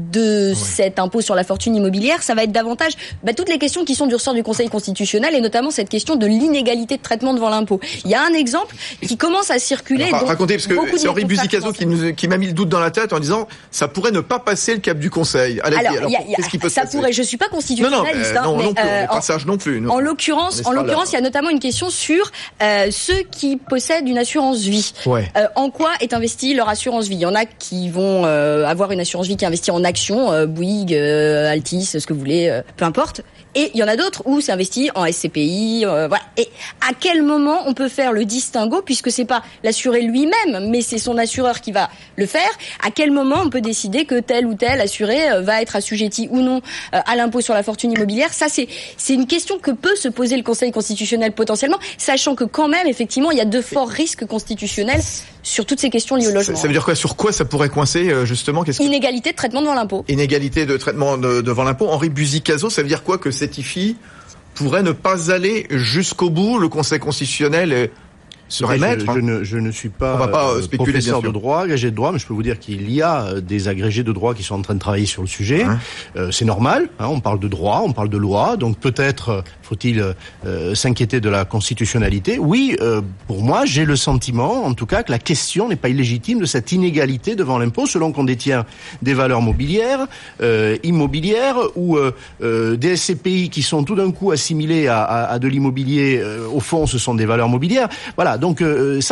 de cet impôt sur la fortune immobilière, ça va être davantage toutes les questions qui sont du ressort du Conseil constitutionnel et notamment cette question de l'inégalité de traitement devant l'impôt. Il y a un exemple qui commence à circuler. Alors, racontez, parce que c'est Henri Buzicazo qui m'a mis le doute dans la tête en disant ça pourrait ne pas passer le cap du Conseil. Alors qu'est-ce qui peut se passer ? Pourrait. Je suis pas constitutionnaliste. Non plus, pas sage non plus. En l'occurrence, il y a notamment une question sur ceux qui possèdent une assurance vie. Ouais. En quoi est investie leur assurance vie ? Il y en a qui vont avoir une assurance vie qui est investie en actions, Bouygues, Altis, ce que vous voulez, peu importe. Et il y en a d'autres où c'est investi en SCPI, voilà. Et à quel moment on peut faire le distinguo, puisque c'est pas l'assuré lui-même, mais c'est son assureur qui va le faire. À quel moment on peut décider que tel ou tel assuré va être assujetti ou non à l'impôt sur la fortune immobilière ? Ça, c'est une question que peut se poser le Conseil constitutionnel potentiellement, sachant que quand même, effectivement, il y a de forts risques constitutionnels sur toutes ces questions liées au logement. Ça veut dire quoi ? Sur quoi ça pourrait coincer, justement ? Inégalité de traitement devant l'impôt. Inégalité de traitement devant l'impôt. Henri Buzicazo, ça veut dire quoi que cet IFI pourrait ne pas aller jusqu'au bout ? Le Conseil constitutionnel serait maître. Je ne suis pas, professeur de droit, agrégé de droit, mais je peux vous dire qu'il y a des agrégés de droit qui sont en train de travailler sur le sujet. C'est normal, on parle de droit, on parle de loi, donc peut-être faut-il s'inquiéter de la constitutionnalité. Oui, pour moi, j'ai le sentiment, en tout cas, que la question n'est pas illégitime de cette inégalité devant l'impôt, selon qu'on détient des valeurs mobilières, immobilières, ou des SCPI qui sont tout d'un coup assimilées à de l'immobilier. Au fond, ce sont des valeurs mobilières. Voilà. Donc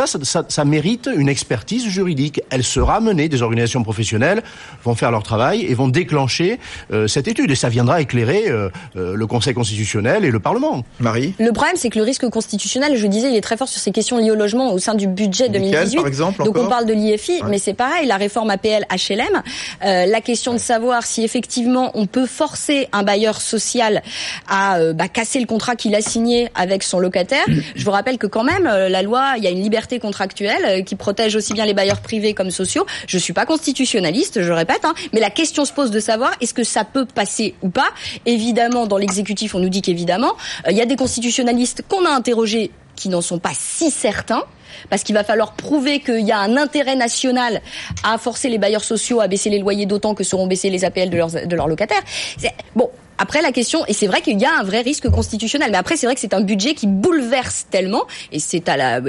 ça mérite une expertise juridique. Elle sera menée, des organisations professionnelles vont faire leur travail et vont déclencher cette étude. Et ça viendra éclairer le Conseil constitutionnel et le Parlement. Marie ? Le problème, c'est que le risque constitutionnel, je disais, il est très fort sur ces questions liées au logement au sein du budget 2018. Par exemple, donc on parle de l'IFI, mais c'est pareil, la réforme APL HLM, la question de savoir si effectivement on peut forcer un bailleur social à casser le contrat qu'il a signé avec son locataire. Je vous rappelle que quand même, la loi, il y a une liberté contractuelle qui protège aussi bien les bailleurs privés comme sociaux. Je suis pas constitutionnaliste, je répète, mais la question se pose de savoir est-ce que ça peut passer ou pas. Évidemment, dans l'exécutif, on nous dit qu'évidemment, il y a des constitutionnalistes qu'on a interrogés qui n'en sont pas si certains. Parce qu'il va falloir prouver qu'il y a un intérêt national à forcer les bailleurs sociaux à baisser les loyers d'autant que seront baissés les APL de leurs locataires. Bon. Après, la question, et c'est vrai qu'il y a un vrai risque constitutionnel, mais après, c'est vrai que c'est un budget qui bouleverse tellement, et c'est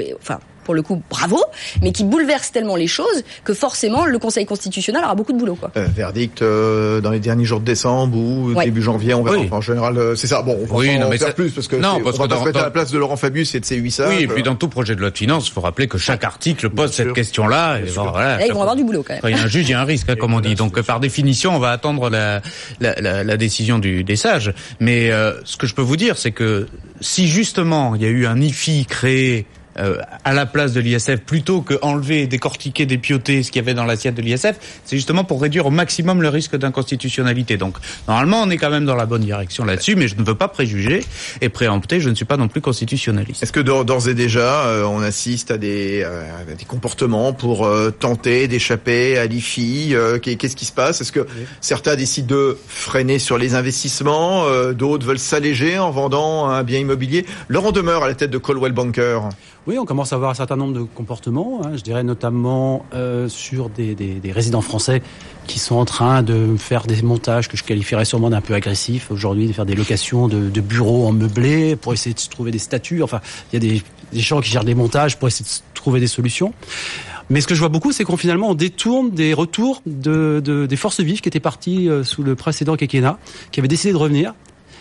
pour le coup, bravo, mais qui bouleverse tellement les choses que forcément, le Conseil constitutionnel aura beaucoup de boulot, quoi. Verdict dans les derniers jours de décembre ou début janvier, on verra. Oui. Enfin, en général, c'est ça. Bon, on va en faire plus parce que on va pas se mettre à la place de Laurent Fabius et de ses 800. Oui, et puis dans tout projet de loi de finances, il faut rappeler que chaque article pose cette question-là. Et voilà, là, ils vont avoir du boulot quand même. Quand il y a un juge, il y a un risque, comme on dit. Donc, par définition, on va attendre la décision des sages. Mais ce que je peux vous dire, c'est que si justement il y a eu un IFI créé à la place de l'ISF, plutôt que enlever, décortiquer, dépioter ce qu'il y avait dans l'assiette de l'ISF, c'est justement pour réduire au maximum le risque d'inconstitutionnalité. Donc, normalement, on est quand même dans la bonne direction là-dessus, mais je ne veux pas préjuger et préempter, je ne suis pas non plus constitutionnaliste. Est-ce que d'ores et déjà, on assiste à des comportements pour tenter d'échapper à l'IFI Qu'est-ce qui se passe ? Est-ce que certains décident de freiner sur les investissements, d'autres veulent s'alléger en vendant un bien immobilier ? Laurent Demeure à la tête de Coldwell Banker. Oui, on commence à voir un certain nombre de comportements, je dirais notamment sur des résidents français qui sont en train de faire des montages que je qualifierais sûrement d'un peu agressifs aujourd'hui, de faire des locations de bureaux en meublé pour essayer de se trouver des statuts. Enfin, il y a des gens qui gèrent des montages pour essayer de trouver des solutions. Mais ce que je vois beaucoup, c'est qu'on finalement on détourne des retours des forces vives qui étaient parties sous le précédent quinquennat, qui avaient décidé de revenir.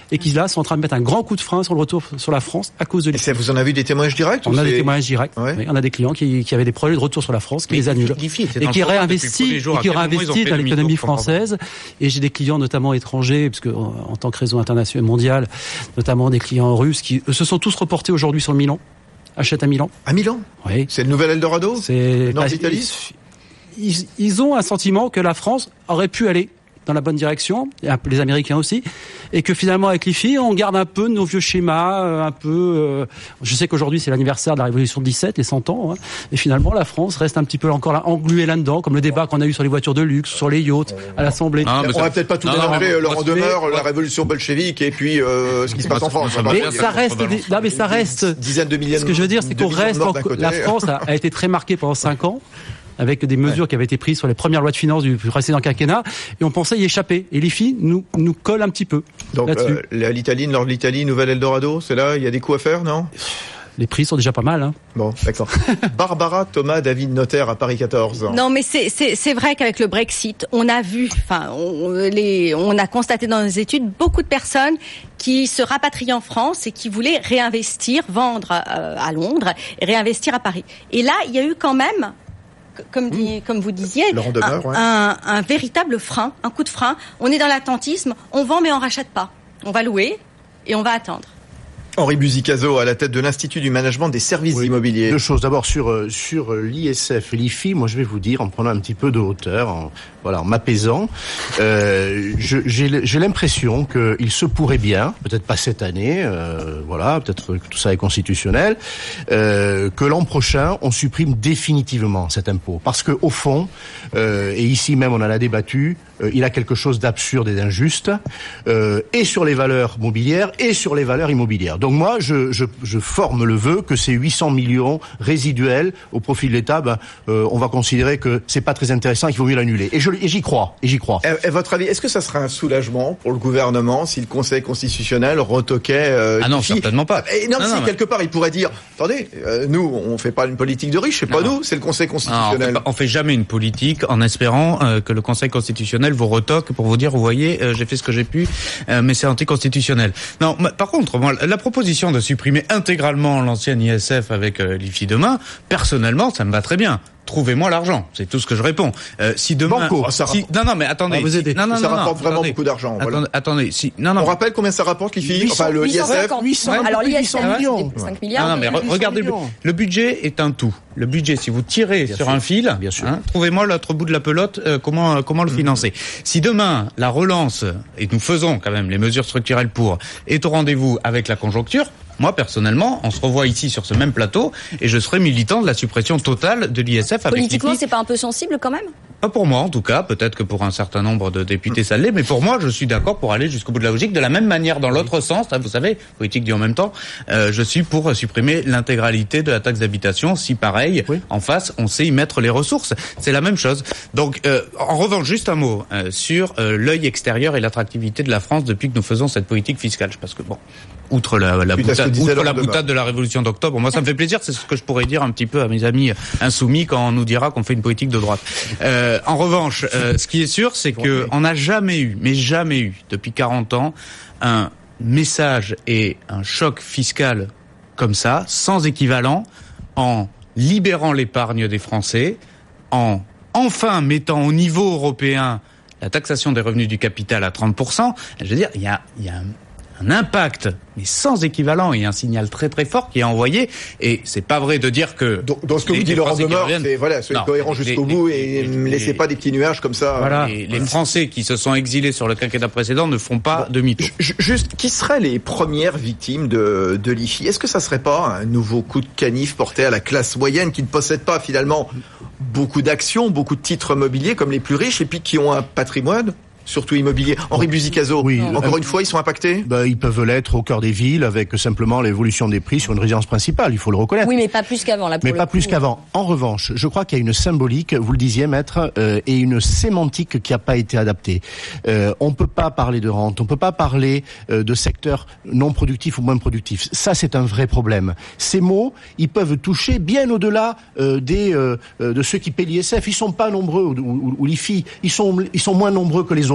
et qui là sont en train de mettre un grand coup de frein sur le retour sur la France à cause de l'IFI. Et vous en avez vu des témoignages directs? On a des témoignages directs. Ouais. Oui, on a des clients qui avaient des projets de retour sur la France, qui les annulent et qui réinvestissent dans l'économie française. Et j'ai des clients notamment étrangers, parce que en tant que réseau international mondial, notamment des clients russes qui se sont tous reportés aujourd'hui sur Milan. Achètent à Milan. À Milan? Oui. C'est le nouvel Eldorado? C'est Nord d'Italie? Ils ont un sentiment que la France aurait pu aller dans la bonne direction, les Américains aussi, et que finalement avec l'IFI, on garde un peu nos vieux schémas, je sais qu'aujourd'hui c'est l'anniversaire de la Révolution de 17, les 100 ans, et finalement la France reste un petit peu encore là, engluée là-dedans, comme le débat qu'on a eu sur les voitures de luxe, sur les yachts, à l'Assemblée. On va peut-être pas tout mélanger, Laurent Demeure, la Révolution bolchevique, et puis ce qui se passe en France. Mais ça reste, dizaines de milliers. Ce que je veux dire, c'est qu'on reste, la France a été très marquée pendant 5 ans, avec des mesures qui avaient été prises sur les premières lois de finances du précédent quinquennat, et on pensait y échapper. Et l'IFI nous colle un petit peu. Donc l'Italie, nord de l'Italie, nouvel Eldorado, c'est là, il y a des coups à faire, non? Les prix sont déjà pas mal, hein. Bon, d'accord. Barbara Thomas, David Notaire à Paris 14. Non, mais c'est vrai qu'avec le Brexit, on a vu, on a constaté dans nos études beaucoup de personnes qui se rapatrient en France et qui voulaient réinvestir, vendre à Londres et réinvestir à Paris. Et là, il y a eu quand même, comme vous disiez, un véritable frein, un coup de frein. On est dans l'attentisme, on vend mais on rachète pas. On va louer et on va attendre. Henri Buzicazo, à la tête de l'Institut du management des services immobiliers. Deux choses. D'abord, sur l'ISF et l'IFI, moi je vais vous dire, en prenant un petit peu de hauteur, en m'apaisant, j'ai l'impression qu'il se pourrait bien, peut-être pas cette année, peut-être que tout ça est constitutionnel, que l'an prochain, on supprime définitivement cet impôt. Parce que au fond, et ici même on en a débattu, il a quelque chose d'absurde et d'injuste, et sur les valeurs mobilières et sur les valeurs immobilières. Donc moi, je forme le vœu que ces 800 millions résiduels au profit de l'État, on va considérer que c'est pas très intéressant, qu'il vaut mieux l'annuler. Et j'y crois. Et votre avis, est-ce que ça serait un soulagement pour le gouvernement si le Conseil constitutionnel retoquait non, certainement pas. Quelque part, il pourrait dire, attendez, nous, on fait pas une politique de riches, c'est pas nous, c'est le Conseil constitutionnel. On fait jamais une politique en espérant que le Conseil constitutionnel vous retoque pour vous dire, vous voyez, j'ai fait ce que j'ai pu, mais c'est anticonstitutionnel. Non, par contre, moi, la proposition de supprimer intégralement l'ancienne ISF avec l'IFI demain, personnellement, ça me va très bien. Trouvez-moi l'argent, c'est tout ce que je réponds. Si demain, non mais attendez, ça rapporte vraiment beaucoup d'argent. Attendez, on rappelle combien ça rapporte l'IFI, le ISF, 800. Alors l'ISF, 5 milliards. Non mais regardez, le budget est un tout. Le budget, si vous tirez sur un fil, trouvez-moi l'autre bout de la pelote, comment le financer. Si demain la relance, et nous faisons quand même les mesures structurelles pour, est au rendez-vous avec la conjoncture. Moi, personnellement, on se revoit ici sur ce même plateau et je serai militant de la suppression totale de l'ISF avec Politiquement, c'est pas un peu sensible quand même ? Pas pour moi, en tout cas. Peut-être que pour un certain nombre de députés, ça l'est. Mais pour moi, je suis d'accord pour aller jusqu'au bout de la logique. De la même manière, dans l'autre sens, vous savez, politique dit en même temps, je suis pour supprimer l'intégralité de la taxe d'habitation. Si pareil, en face, on sait y mettre les ressources. C'est la même chose. Donc, en revanche, juste un mot sur l'œil extérieur et l'attractivité de la France depuis que nous faisons cette politique fiscale. Parce que outre la boutade de la Révolution d'octobre, moi ça me fait plaisir, c'est ce que je pourrais dire un petit peu à mes amis insoumis quand on nous dira qu'on fait une politique de droite. En revanche, ce qui est sûr, c'est que on n'a jamais eu, depuis 40 ans, un message et un choc fiscal comme ça, sans équivalent, en libérant l'épargne des Français, en enfin mettant au niveau européen la taxation des revenus du capital à 30%. Je veux dire, il y a un impact, mais sans équivalent, et un signal très très fort qui est envoyé. Et c'est pas vrai de dire que... Dans ce que vous dit Laurent Demeure, soyez cohérent jusqu'au bout et ne laissez pas des petits nuages comme ça. Voilà. Les Français qui se sont exilés sur le quinquennat précédent ne font pas demi-tour. Juste, qui seraient les premières victimes de l'IFI ? Est-ce que ça serait pas un nouveau coup de canif porté à la classe moyenne qui ne possède pas finalement beaucoup d'actions, beaucoup de titres mobiliers comme les plus riches et puis qui ont un patrimoine surtout immobilier. Henri Buzicazo, encore une fois, ils sont impactés ? Ils peuvent l'être au cœur des villes avec simplement l'évolution des prix sur une résidence principale, il faut le reconnaître. Oui, mais pas plus qu'avant. Qu'avant. En revanche, je crois qu'il y a une symbolique, vous le disiez, maître, et une sémantique qui n'a pas été adaptée. On peut pas parler de rente, on peut pas parler de secteurs non productifs ou moins productifs. Ça, c'est un vrai problème. Ces mots, ils peuvent toucher bien au-delà de ceux qui paient l'ISF. Ils sont pas nombreux, ou l'IFI. Ils sont moins nombreux que les autres.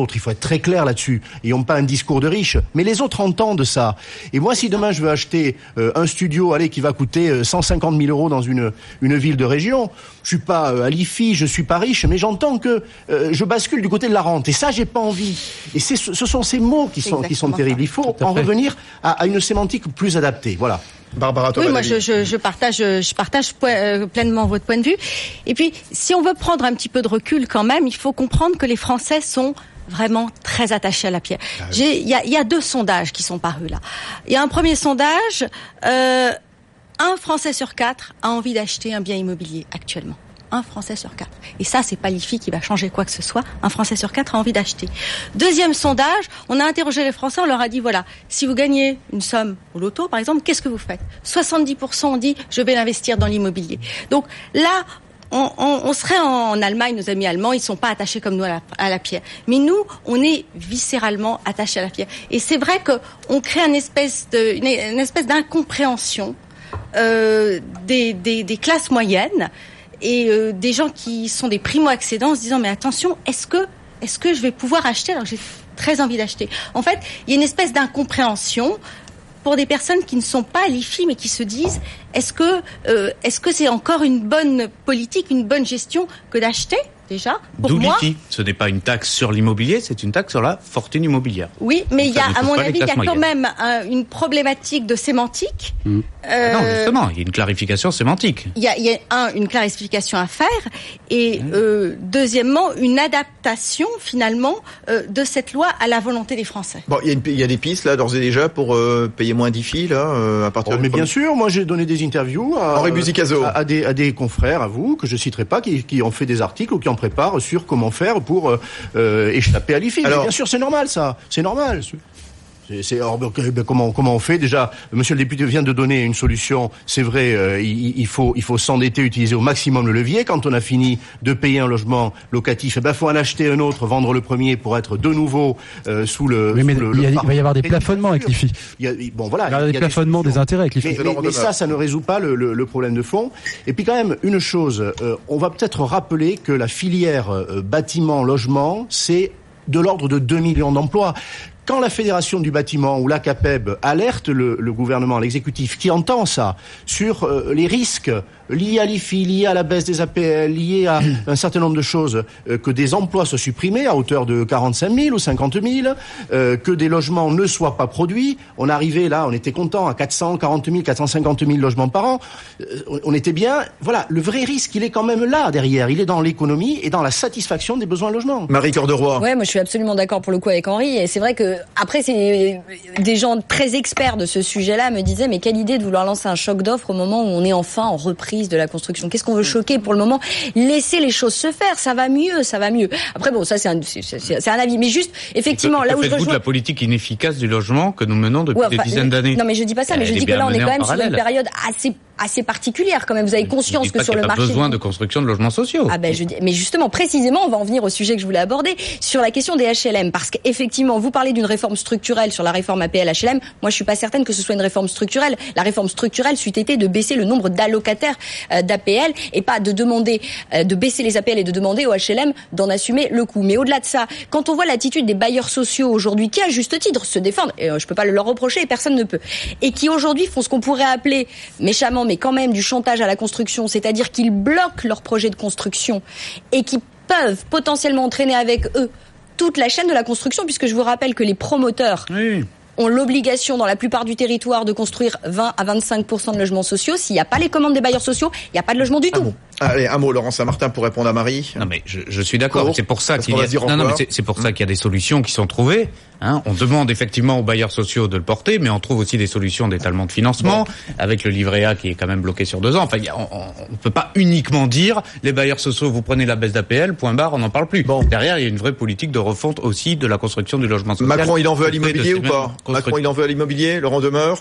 autre. Il faut être très clair là-dessus. Ils n'ont pas un discours de riche, mais les autres entendent ça. Et moi, si demain je veux acheter un studio, qui va coûter 150 000 euros dans une ville de région, je suis pas à l'IFI, je suis pas riche, mais j'entends que je bascule du côté de la rente. Et ça, j'ai pas envie. Et ce sont ces mots qui sont terribles. Il faut en revenir à une sémantique plus adaptée. Voilà. Barbara, oui, moi je partage pleinement votre point de vue. Et puis, si on veut prendre un petit peu de recul quand même, il faut comprendre que les Français sont vraiment très attachés à la pierre. Il y a 2 sondages qui sont parus là. Il y a un premier sondage, un Français sur 4 a envie d'acheter un bien immobilier actuellement. Un Français sur 4. Et ça, c'est pas l'IFI qui va changer quoi que ce soit. Un Français sur 4 a envie d'acheter. Deuxième sondage, on a interrogé les Français, on leur a dit, voilà, si vous gagnez une somme au loto, par exemple, qu'est-ce que vous faites ? 70% ont dit, je vais l'investir dans l'immobilier. Donc là, on serait en Allemagne, nos amis allemands, ils sont pas attachés comme nous à la pierre. Mais nous, on est viscéralement attachés à la pierre. Et c'est vrai qu'on crée une espèce d'incompréhension des classes moyennes et des gens qui sont des primo-accédants en se disant mais attention, est-ce que je vais pouvoir acheter alors que j'ai très envie d'acheter. En fait, il y a une espèce d'incompréhension pour des personnes qui ne sont pas à l'IFI mais qui se disent est-ce que c'est encore une bonne politique, une bonne gestion que d'acheter déjà pour D'où moi. l'IFI. Ce n'est pas une taxe sur l'immobilier, c'est une taxe sur la fortune immobilière. Oui, mais il y a, à mon avis, il y a quand moyennes. même une problématique de sémantique. Non, justement, il y a une clarification sémantique. Il y a une clarification à faire et deuxièmement une adaptation finalement de cette loi à la volonté des Français. Bon, il y a des pistes là d'ores et déjà pour payer moins d'IFI là à partir mais bien sûr, moi j'ai donné des interviews Henri Buzicazo à des confrères à vous que je citerai pas qui ont fait des articles ou qui en préparent sur comment faire pour échapper à l'IFI. Alors, bien sûr, c'est normal ça, c'est normal. Comment on fait déjà? Monsieur le député vient de donner une solution. C'est vrai, il faut s'endetter, utiliser au maximum le levier. Quand on a fini de payer un logement locatif, faut en acheter un autre, vendre le premier pour être de nouveau sous le. Mais il va y avoir des plafonnements avec l'IFI. Bon voilà. Il y a des plafonnements des intérêts avec l'IFI. Mais ça ne résout pas le problème de fond. Et puis quand même une chose, on va peut-être rappeler que la filière bâtiment logement, c'est de l'ordre de 2 millions d'emplois. Quand la Fédération du bâtiment ou la CAPEB alerte le gouvernement, l'exécutif, qui entend ça, sur les risques liés à l'IFI, liés à la baisse des APL, liés à un certain nombre de choses, que des emplois soient supprimés à hauteur de 45 000 ou 50 000, que des logements ne soient pas produits. On arrivait là, on était content à 440 000, 450 000 logements par an. On était bien. Voilà, le vrai risque, il est quand même là derrière. Il est dans l'économie et dans la satisfaction des besoins de logement. Marie Cœur-de-Roy. Ouais, moi je suis absolument d'accord pour le coup avec Henri. Et c'est vrai que après, c'est des gens très experts de ce sujet-là me disaient mais quelle idée de vouloir lancer un choc d'offres au moment où on est enfin en reprise de la construction. Qu'est-ce qu'on veut choquer pour le moment? Laissez les choses se faire, ça va mieux. Après bon, ça c'est un avis, mais juste effectivement là où je rejoins de la politique inefficace du logement que nous menons depuis des dizaines d'années. Non mais je dis pas ça, mais je dis que là on est quand même sur une période assez particulière quand même. Vous avez conscience que sur le marché, il n'y a pas besoin de construction de logements sociaux. Ah ben mais justement, précisément, on va en venir au sujet que je voulais aborder sur la question des HLM, parce qu'effectivement, vous parlez d'une réforme structurelle sur la réforme APL HLM. Moi, je suis pas certaine que ce soit une réforme structurelle. La réforme structurelle c'eût été de baisser le nombre d'allocataires d'APL et pas de demander de baisser les APL et de demander aux HLM d'en assumer le coût. Mais au-delà de ça, quand on voit l'attitude des bailleurs sociaux aujourd'hui, qui à juste titre se défendent, et je peux pas le leur reprocher, et personne ne peut, et qui aujourd'hui font ce qu'on pourrait appeler méchamment, mais quand même du chantage à la construction, c'est-à-dire qu'ils bloquent leur projet de construction et qui peuvent potentiellement entraîner avec eux toute la chaîne de la construction, puisque je vous rappelle que les promoteurs ont l'obligation dans la plupart du territoire de construire 20 à 25% de logements sociaux. S'il n'y a pas les commandes des bailleurs sociaux, il n'y a pas de logement du tout. Allez, un mot, Laurent Saint-Martin, pour répondre à Marie. Non, mais je suis d'accord. C'est pour ça qu'il y a, c'est pour ça qu'il y a des solutions qui sont trouvées. On demande effectivement aux bailleurs sociaux de le porter, mais on trouve aussi des solutions d'étalement de financement, avec le livret A qui est quand même bloqué sur 2 ans. Enfin, on ne peut pas uniquement dire, les bailleurs sociaux, vous prenez la baisse d'APL, point barre, on n'en parle plus. Derrière, il y a une vraie politique de refonte aussi de la construction du logement social. Macron, il en veut à l'immobilier ou pas? Macron, il en veut à l'immobilier? Laurent Demeure?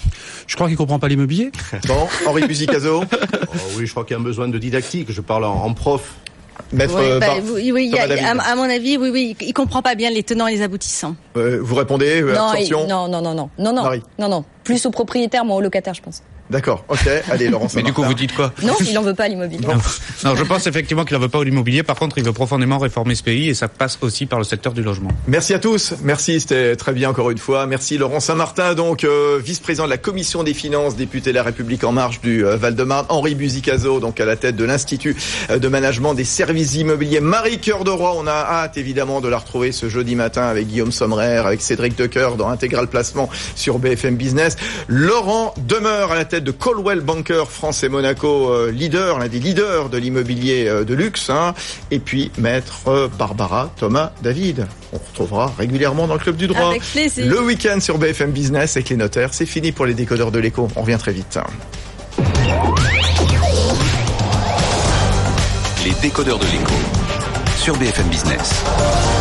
Je crois qu'il comprend pas l'immobilier. Bon, Henri Buzicazo. Oui, je crois qu'il y a un besoin de didactique. Je parle en prof. Maître à mon avis, il comprend pas bien les tenants et les aboutissants. Vous répondez, abstention? Non. Plus aux propriétaires, moins aux locataires, je pense. D'accord, ok. Allez, Laurent Mais du coup, Saint-Martin. vous dites quoi? Non, il n'en veut pas à l'immobilier. Non, je pense effectivement qu'il n'en veut pas au l'immobilier. Par contre, il veut profondément réformer ce pays et ça passe aussi par le secteur du logement. Merci à tous. Merci, c'était très bien encore une fois. Merci Laurent Saint-Martin, donc vice-président de la Commission des Finances, député de La République En Marche du Val-de-Marne. Henri Buzicazo, donc à la tête de l'Institut de management des services immobiliers. Marie Cœur de Roy, on a hâte évidemment de la retrouver ce jeudi matin avec Guillaume Sommerer, avec Cédric Decoeur dans Intégral Placement sur BFM Business. Laurent Demeure à la tête de Coldwell Banker France et Monaco, l'un des leaders de l'immobilier de luxe. Et puis maître Barbara Thomas David. On retrouvera régulièrement dans le Club du Droit. Avec plaisir. Le week-end sur BFM Business avec les notaires. C'est fini pour les décodeurs de l'écho. On revient très vite. Les décodeurs de l'écho sur BFM Business.